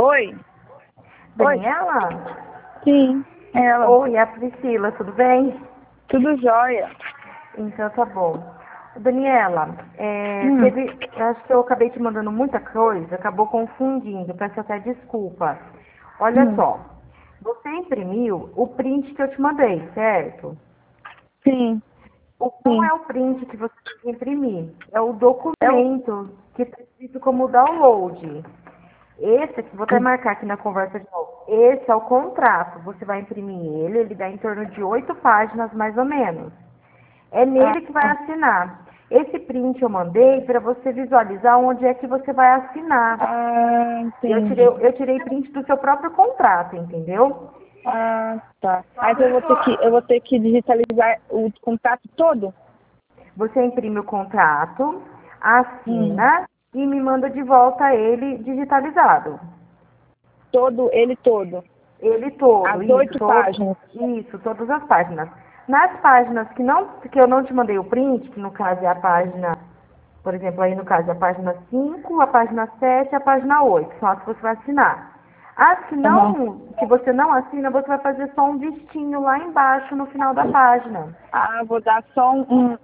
Oi? Oi? Daniela? Sim, ela. Oi, é a Priscila, tudo bem? Tudo jóia. Então tá bom. Daniela, Hum, acho que eu acabei te mandando muita coisa, acabou confundindo, peço até desculpa. Olha hum. só, você imprimiu o print que eu te mandei, certo? Sim, Não sim. é o print que você tem que imprimir, é o Eu... documento que está escrito como download. Esse aqui, vou até marcar aqui na conversa de novo. Esse é o contrato. Você vai imprimir ele dá em torno de 8 páginas, mais ou menos. É Ah, nele que vai assinar. Esse print eu mandei para você visualizar onde é que você vai assinar. entendi. Eu tirei print do seu próprio contrato, entendeu? Ah, tá. Mas eu vou ter que digitalizar o contrato todo? Você imprime o contrato, Hum. assina e me manda de volta ele digitalizado. Todo, ele todo. Ele todo, As 8 páginas. isso, todas as páginas. Nas páginas que eu não te mandei o print, que no caso é a página, por exemplo, aí no caso é a página 5, a página 7 e a página 8, são as que você vai assinar. As Aham. que você não assina, você vai fazer só um vistinho lá embaixo no final da página. Ah, vou dar só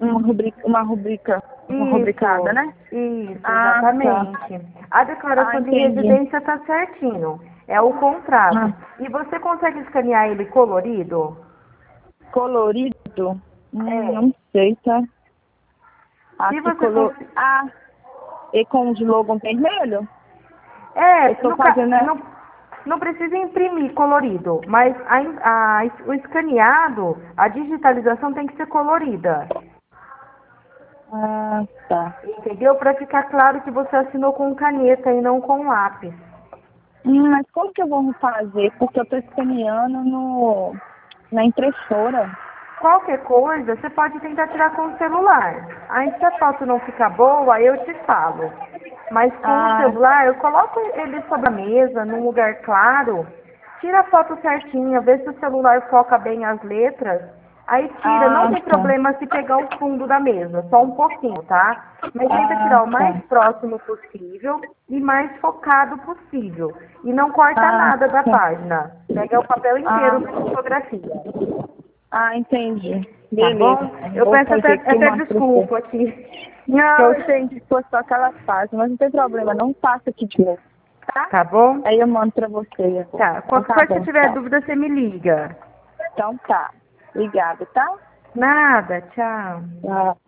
uma rubricada, Isso, né? isso, Ah, tá. exatamente. A Ah, declaração de entendi. residência está certinho. É o contrato. Ah, E você consegue escanear ele colorido? colorido? É. Não sei, tá? Se Aqui você color. conseguir. Ah, e com de logo vermelho? Eu É, tô fazendo. não precisa imprimir colorido, mas o escaneado, a digitalização tem que ser colorida. Ah, tá. Entendeu? Para ficar claro que você assinou com caneta e não com lápis. Mas como que eu vou fazer? Porque eu tô escaneando na impressora. Qualquer coisa, você pode tentar tirar com o celular. Aí se a foto não ficar boa, eu te falo. Mas com o Ah, celular, eu coloco ele sobre a mesa, num lugar claro, tira a foto certinha, vê se o celular foca bem as letras. Aí tira, não tem tá. problema se pegar o fundo da mesa, só um pouquinho, tá? Mas tenta Ah, tirar o mais tá. próximo possível e mais focado possível. E não corta Ah, nada da tá. página. Pega o papel Ah, inteiro da fotografia. Entendi. Tá Beleza. bom? Eu Eu vou peço fazer aqui até uma pra você. desculpa aqui. Que Não, eu- eu entendi que foi só aquela fase, mas não tem problema, não faça aqui de novo, tá? Tá bom? Aí eu mando pra você agora. Tá. Então Qualquer tá coisa, se bom, tiver tchau. dúvida, você me liga. Então tá. Obrigada, tá? Nada. Tchau. Tchau.